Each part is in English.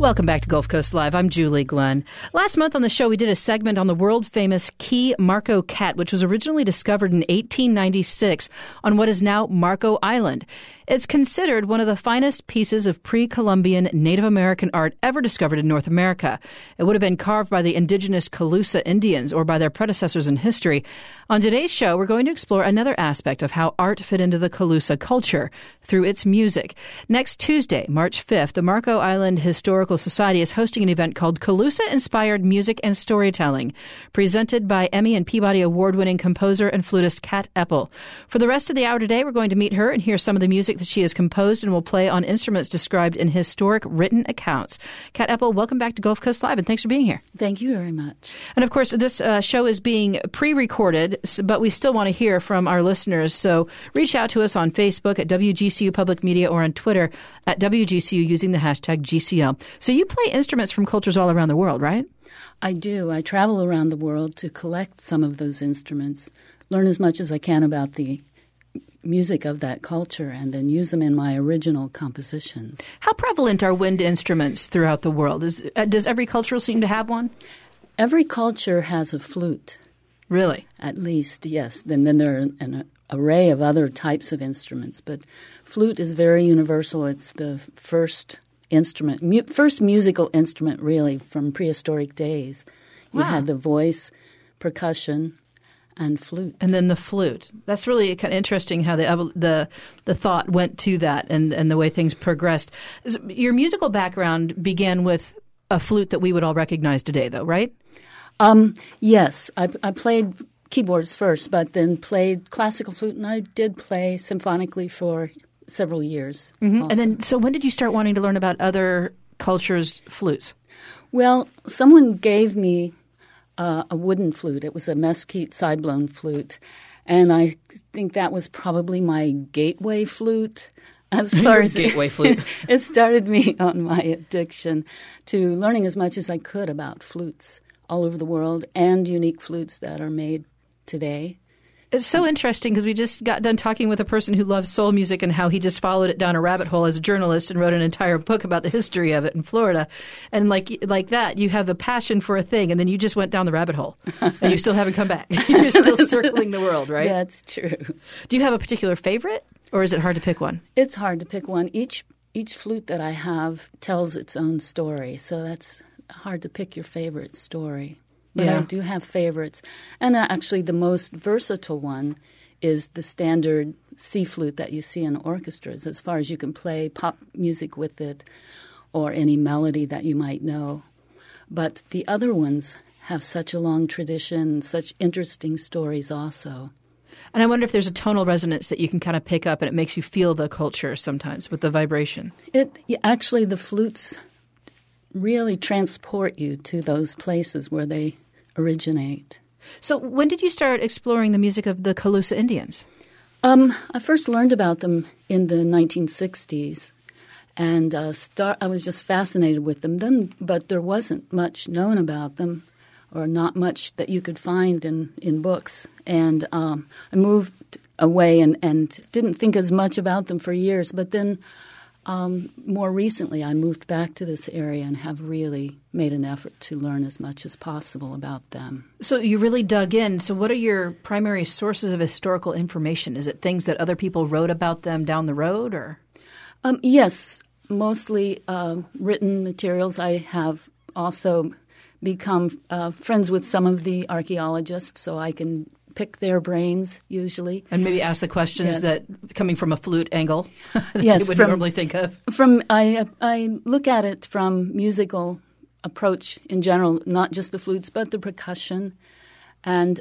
Welcome back to Gulf Coast Live. I'm Julie Glenn. Last month on the show, we did a segment on the world-famous Key Marco cat, which was originally discovered in 1896 on what is now Marco Island. It's considered one of the finest pieces of pre-Columbian Native American art ever discovered in North America. It would have been carved by the indigenous Calusa Indians or by their predecessors in history. On today's show, we're going to explore another aspect of how art fit into the Calusa culture through its music. Next Tuesday, March 5th, the Marco Island Historical Society is hosting an event called Calusa-Inspired Music and Storytelling, presented by Emmy and Peabody Award-winning composer and flutist Kat Eppel. For the rest of the hour today, we're going to meet her and hear some of the music that she has composed and will play on instruments described in historic written accounts. Kat Eppel, welcome back to Gulf Coast Live, and thanks for being here. Thank you very much. And of course, this show is being pre-recorded, but we still want to hear from our listeners. So reach out to us on Facebook at WGCU Public Media or on Twitter at WGCU using the hashtag GCL. So you play instruments from cultures all around the world, right? I do. I travel around the world to collect some of those instruments, learn as much as I can about the music of that culture, and then use them in my original compositions. How prevalent are wind instruments throughout the world? Does every culture seem to have one? Every culture has a flute. Really? At least, yes. Then there are an array of other types of instruments, but flute is very universal. It's the first instrument, first musical instrument, really, from prehistoric days. You had the voice, percussion, and flute. And then the flute. That's really kind of interesting how the thought went to that and the way things progressed. Your musical background began with a flute that we would all recognize today, though, right? Yes. I played keyboards first, but then played classical flute, and I did play symphonically for several years. Mm-hmm. And then, so when did you start wanting to learn about other cultures' flutes? Well, someone gave me a wooden flute. It was a mesquite side-blown flute, and I think that was probably my gateway flute. As far as gateway flute. It started me on my addiction to learning as much as I could about flutes all over the world and unique flutes that are made today. It's so interesting because we just got done talking with a person who loves soul music and how he just followed it down a rabbit hole as a journalist and wrote an entire book about the history of it in Florida. And like that, you have a passion for a thing, and then you just went down the rabbit hole, and you still haven't come back. You're still circling the world, right? That's true. Do you have a particular favorite, or is it hard to pick one? It's hard to pick one. Each flute that I have tells its own story, so that's hard to pick your favorite story. But I do have favorites. And actually the most versatile one is the standard C flute that you see in orchestras, as far as you can play pop music with it or any melody that you might know. But the other ones have such a long tradition, such interesting stories also. And I wonder if there's a tonal resonance that you can kind of pick up and it makes you feel the culture sometimes with the vibration. Actually, the flutes really transport you to those places where they originate. So when did you start exploring the music of the Calusa Indians? I first learned about them in the 1960s, and I was just fascinated with them then, but there wasn't much known about them, or not much that you could find in books. And I moved away and didn't think as much about them for years, but then more recently, I moved back to this area and have really made an effort to learn as much as possible about them. So you really dug in. So what are your primary sources of historical information? Is it things that other people wrote about them down the road, or? Yes, mostly written materials. I have also become friends with some of the archaeologists, so I can pick their brains usually. And maybe ask the questions that, coming from a flute angle, that they would normally think of. I look at it from musical approach in general, not just the flutes, but the percussion. And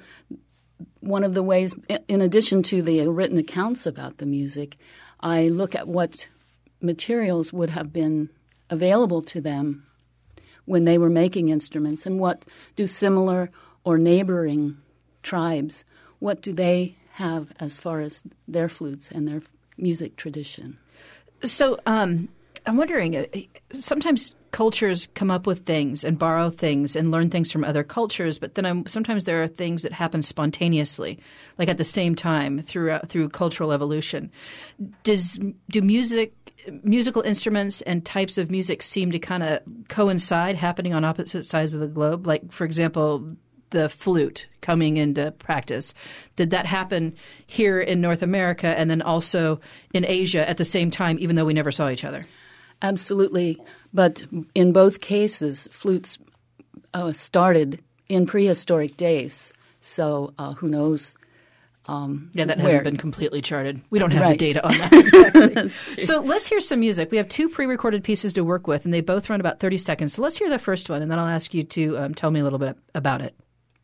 one of the ways, in addition to the written accounts about the music, I look at what materials would have been available to them when they were making instruments, and what do similar or neighboring tribes, what do they have as far as their flutes and their music tradition? So I'm wondering, sometimes cultures come up with things and borrow things and learn things from other cultures, but then sometimes there are things that happen spontaneously, like at the same time through cultural evolution. Do music musical instruments and types of music seem to kind of coincide, happening on opposite sides of the globe. Like, for example, the flute coming into practice. Did that happen here in North America and then also in Asia at the same time, even though we never saw each other? Absolutely. But in both cases, flutes started in prehistoric days. So who knows? That hasn't been completely charted. We don't have Right. the data on that. Exactly. So let's hear some music. We have 2 pre-recorded pieces to work with, and they both run about 30 seconds. So let's hear the first one, and then I'll ask you to tell me a little bit about it.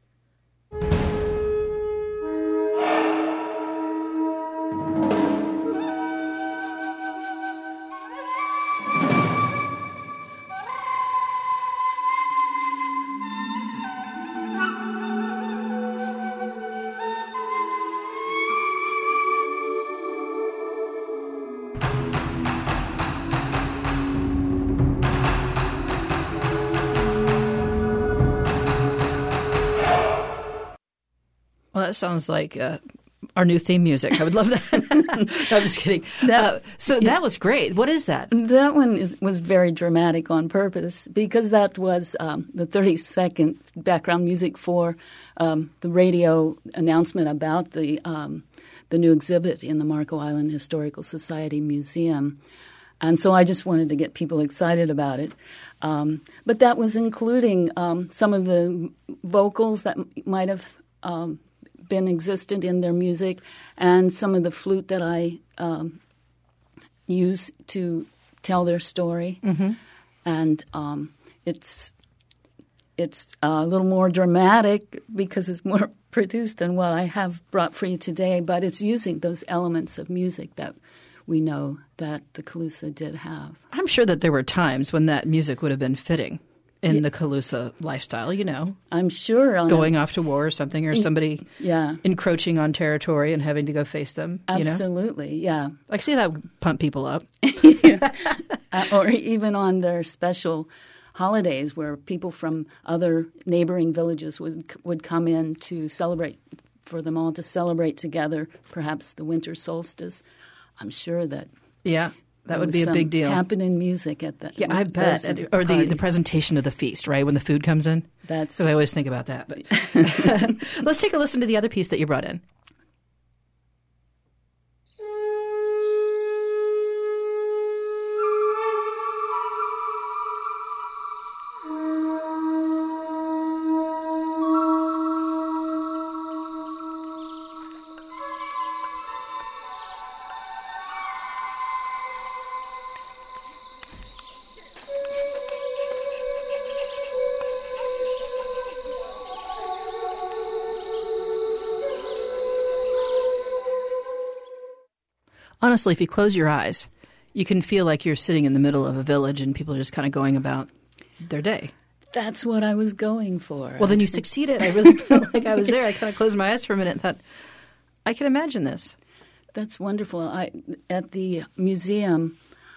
Well, that sounds like our new theme music. I would love that. No, I'm just kidding. That was great. What is that? That one was very dramatic on purpose because that was the 30-second background music for the radio announcement about the new exhibit in the Marco Island Historical Society Museum. And so I just wanted to get people excited about it. But that was including some of the vocals that might have been existent in their music, and some of the flute that I use to tell their story. Mm-hmm. And it's a little more dramatic because it's more produced than what I have brought for you today, but it's using those elements of music that we know that the Calusa did have. I'm sure that there were times when that music would have been fitting in the Calusa lifestyle, you know. I'm sure. Going off to war or something, or somebody encroaching on territory and having to go face them. Absolutely, you know? I see that pump people up. Or even on their special holidays where people from other neighboring villages would come in to celebrate, for them all to celebrate together, perhaps the winter solstice. I'm sure that... Yeah. That would be a big deal. Happening music at that. Yeah, I bet. Or the presentation of the feast, right, when the food comes in. Because I always think about that. But let's take a listen to the other piece that you brought in. Honestly, if you close your eyes, you can feel like you're sitting in the middle of a village and people are just kind of going about their day. That's what I was going for. Well, then you succeeded. I really felt like I was there. I kind of closed my eyes for a minute and thought, I can imagine this. That's wonderful. At the museum,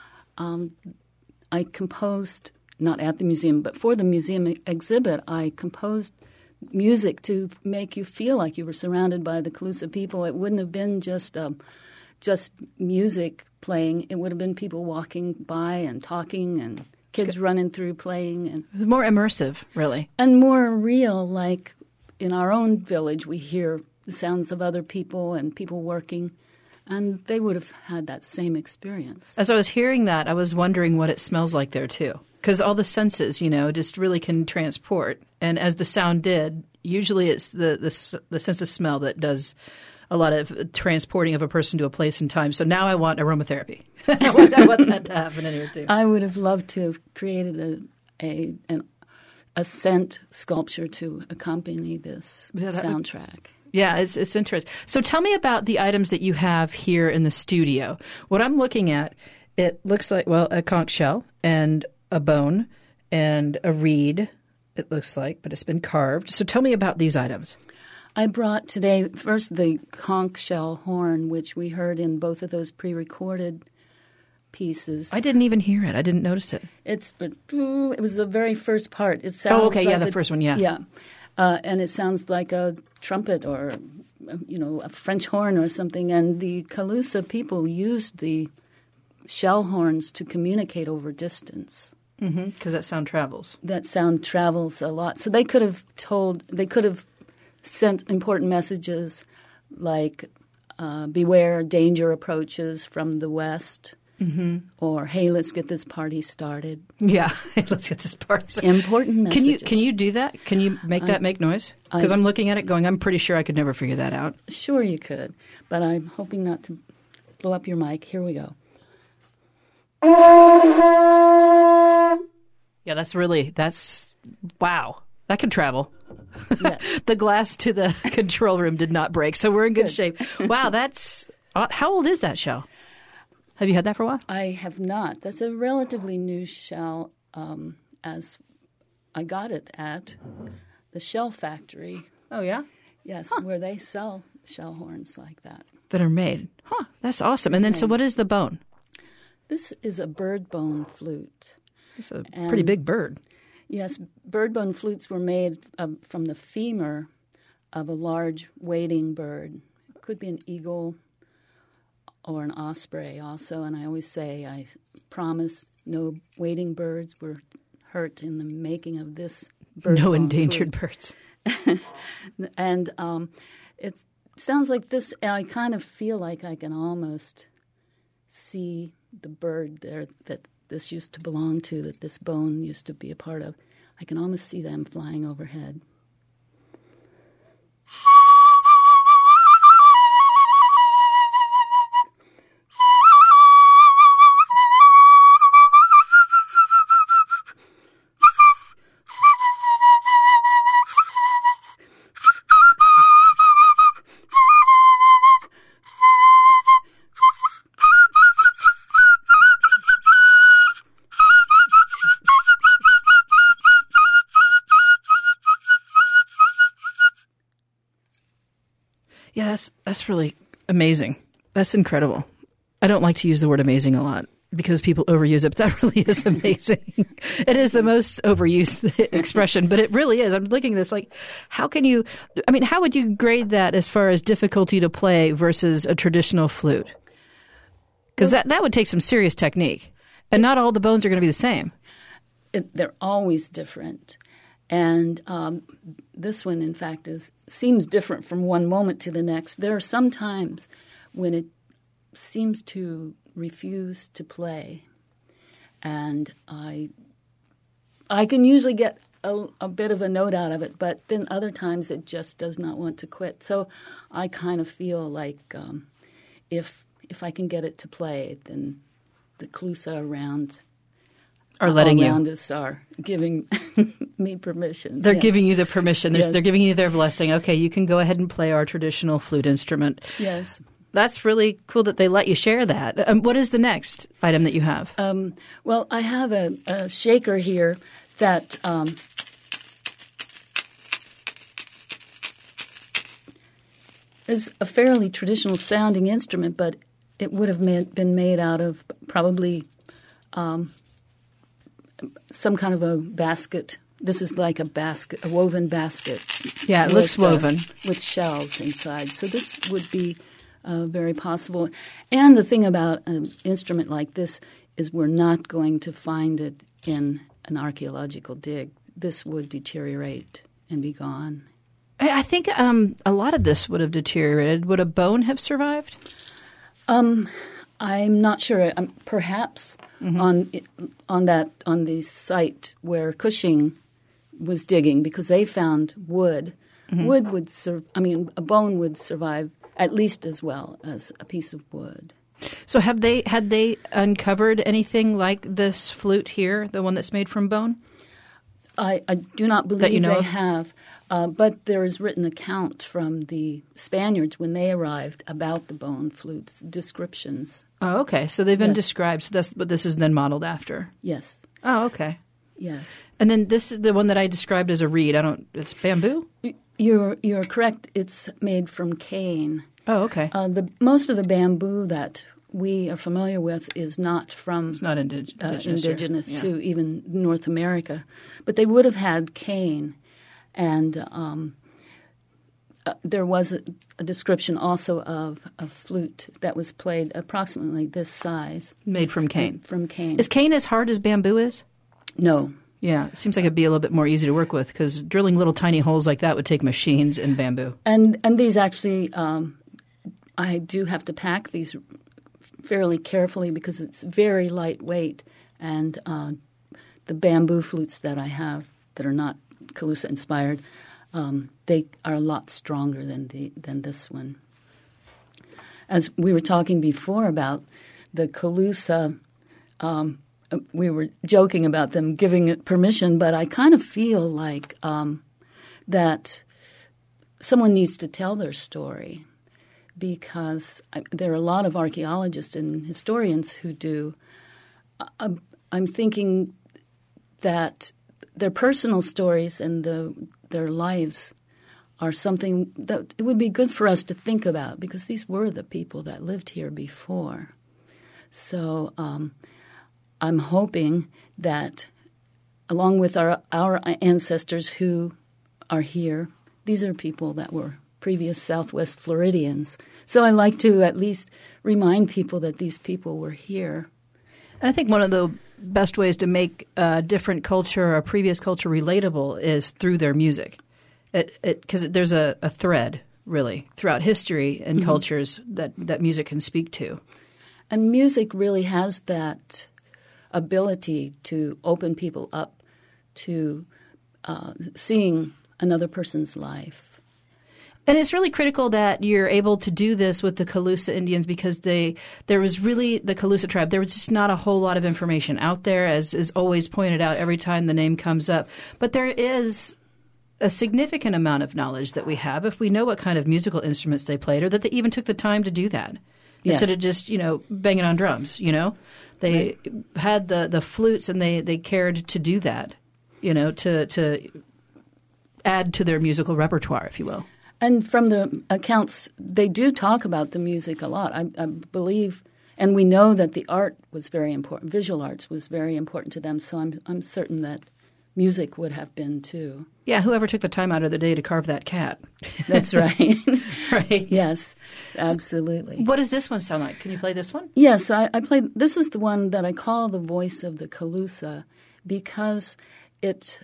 I composed, not at the museum, but for the museum exhibit, I composed music to make you feel like you were surrounded by the Calusa people. It wouldn't have been just music playing. It would have been people walking by and talking and kids running through playing. And more immersive, really. And more real, like in our own village we hear the sounds of other people and people working, and they would have had that same experience. As I was hearing that, I was wondering what it smells like there, too. Because all the senses, you know, just really can transport. And as the sound did, usually it's the sense of smell that does a lot of transporting of a person to a place and time. So now I want aromatherapy. I want that to happen in here too. I would have loved to have created a scent sculpture to accompany this soundtrack. Yeah, it's interesting. So tell me about the items that you have here in the studio. What I'm looking at, it looks like, well, a conch shell and a bone and a reed, it looks like, but it's been carved. So tell me about these items. I brought today first the conch shell horn, which we heard in both of those pre-recorded pieces. I didn't even hear it. I didn't notice it. It was the very first part. It sounds like the first one, yeah. Yeah, and it sounds like a trumpet or, a French horn or something. And the Calusa people used the shell horns to communicate over distance. Because that sound travels. That sound travels a lot. So they could have sent important messages like, beware, danger approaches from the west, or, hey, let's get this party started. Yeah, let's get this party started. Important messages. Can you do that? Can you make that make noise? Because I'm looking at it going, I'm pretty sure I could never figure that out. Sure you could, but I'm hoping not to blow up your mic. Here we go. Yeah, that's wow. That could travel. Yes. The glass to the control room did not break, so we're in good shape. Wow, that's how old is that shell? Have you had that for a while? I have not. That's a relatively new shell, as I got it at the shell factory. Oh, yeah? Yes, where they sell shell horns like that. That are made. Huh, that's awesome. And then, so what is the bone? This is a bird bone flute. It's a pretty big bird. Yes, bird bone flutes were made from the femur of a large wading bird. It could be an eagle or an osprey also. And I always say, I promise no wading birds were hurt in the making of this bird No bone endangered flute. birds. And it sounds like this, I kind of feel like I can almost see the bird there that this used to belong to, that this bone used to be a part of. I can almost see them flying overhead. Yeah, that's really amazing. That's incredible. I don't like to use the word amazing a lot because people overuse it, but that really is amazing. It is the most overused expression, but it really is. I'm looking at this like, how would you grade that as far as difficulty to play versus a traditional flute? Because that would take some serious technique, and not all the bones are going to be the same. They're always different. And this one, in fact, seems different from one moment to the next. There are some times when it seems to refuse to play, and I can usually get a bit of a note out of it, but then other times it just does not want to quit. So I kind of feel like if I can get it to play, then the Clusa around us are giving me permission. They're giving you the permission. Yes. They're giving you their blessing. Okay, you can go ahead and play our traditional flute instrument. Yes. That's really cool that they let you share that. What is the next item that you have? Well, I have a shaker here that is a fairly traditional sounding instrument, but it would have been made out of probably some kind of a basket. This is like a woven basket. Yeah, it looks woven. With shells inside. So this would be very possible. And the thing about an instrument like this is we're not going to find it in an archaeological dig. This would deteriorate and be gone. I think a lot of this would have deteriorated. Would a bone have survived? I'm not sure. Perhaps on the site where Cushing was digging, because they found wood. Wood would a bone would survive at least as well as a piece of wood. So had they uncovered anything like this flute here, the one that's made from bone? I do not believe that you know they of? have, but there is written account from the Spaniards when they arrived about the bone flutes, descriptions. Oh, okay. So they've been described. So that's what this is then modeled after. Yes. Oh, okay. Yes. And then this is the one that I described as a reed. It's bamboo? You're correct. It's made from cane. Oh, okay. Most of the bamboo that we are familiar with is not from It's not indigenous to even North America, but they would have had cane, and there was a description also of a flute that was played approximately this size. Made from cane. From cane. Is cane as hard as bamboo is? No. Yeah, it seems like it'd be a little bit more easy to work with because drilling little tiny holes like that would take machines in bamboo. And these actually, I do have to pack these fairly carefully because it's very lightweight. And the bamboo flutes that I have that are not Calusa inspired, they are a lot stronger than this one. As we were talking before about the Calusa, we were joking about them giving it permission, but I kind of feel like that someone needs to tell their story because there are a lot of archaeologists and historians who do. I'm thinking that their personal stories and their lives are something that it would be good for us to think about because these were the people that lived here before. So I'm hoping that along with our ancestors who are here, these are people that were previous Southwest Floridians. So I like to at least remind people that these people were here. And I think one of the best ways to make a different culture or a previous culture relatable is through their music. Because there's a thread, really, throughout history and cultures that music can speak to. And music really has that ability to open people up to seeing another person's life. And it's really critical that you're able to do this with the Calusa Indians because there was really the Calusa tribe. There was just not a whole lot of information out there, as is always pointed out every time the name comes up. But there is a significant amount of knowledge that we have if we know what kind of musical instruments they played or that they even took the time to do that. Yes. Instead of just, banging on drums, They had the flutes and they cared to do that, to add to their musical repertoire, if you will. And from the accounts, they do talk about the music a lot. I believe, and we know that the art was very important. Visual arts was very important to them, so I'm certain that music would have been too. Yeah, whoever took the time out of the day to carve that cat. That's right. Right. Yes, absolutely. What does this one sound like? Can you play this one? Yes, I played. This is the one that I call the voice of the Calusa because it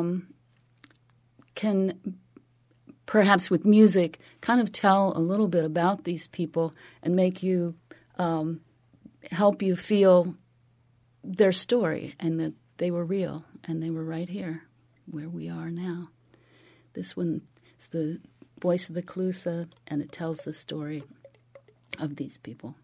can, perhaps with music, kind of tell a little bit about these people and make you help you feel their story and that they were real and they were right here where we are now. This one is the voice of the Calusa, and it tells the story of these people.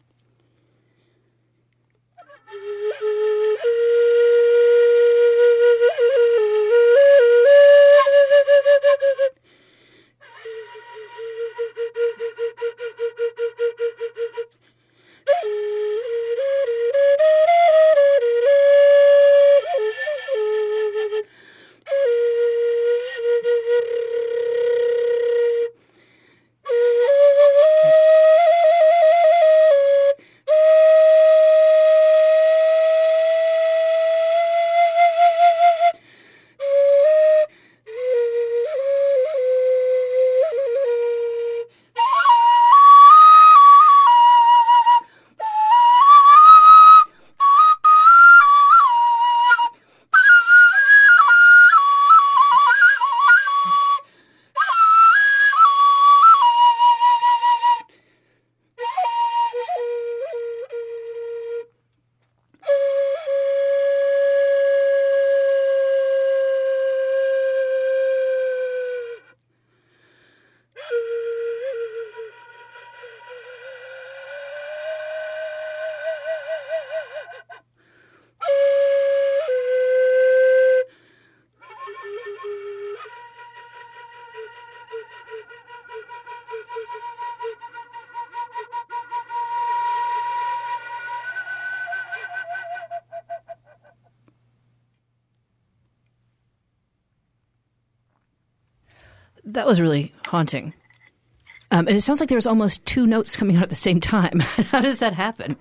That was really haunting. And it sounds like there was almost two notes coming out at the same time. How does that happen?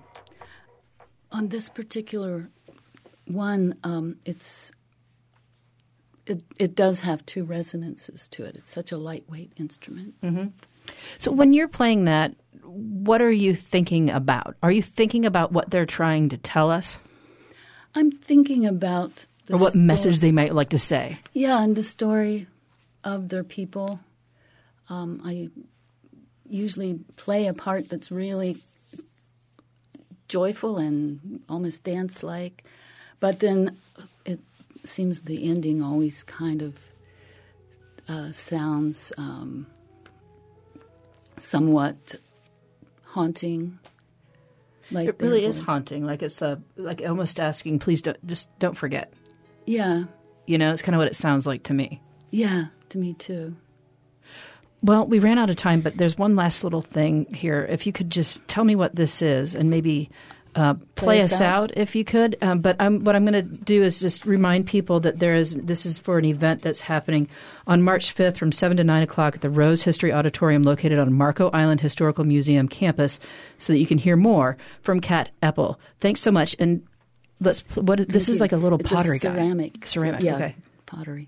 On this particular one, it's it does have two resonances to it. It's such a lightweight instrument. Mm-hmm. So when you're playing that, what are you thinking about? Are you thinking about what they're trying to tell us? I'm thinking about or what message they might like to say. Yeah, and the story of their people. I usually play a part that's really joyful and almost dance-like, but then it seems the ending always kind of sounds somewhat haunting. Like it really is haunting. Like it's like almost asking, please don't forget. Yeah. You know, it's kind of what it sounds like to me. Yeah, to me too. Well, we ran out of time, but there's one last little thing here. If you could just tell me what this is and maybe play us out if you could. But what I'm going to do is just remind people that this is for an event that's happening on March 5th from 7 to 9 o'clock at the Rose History Auditorium located on Marco Island Historical Museum campus so that you can hear more from Kat Eppel. Thanks so much. And this is like a little pottery guy. Ceramic, yeah, okay. Pottery.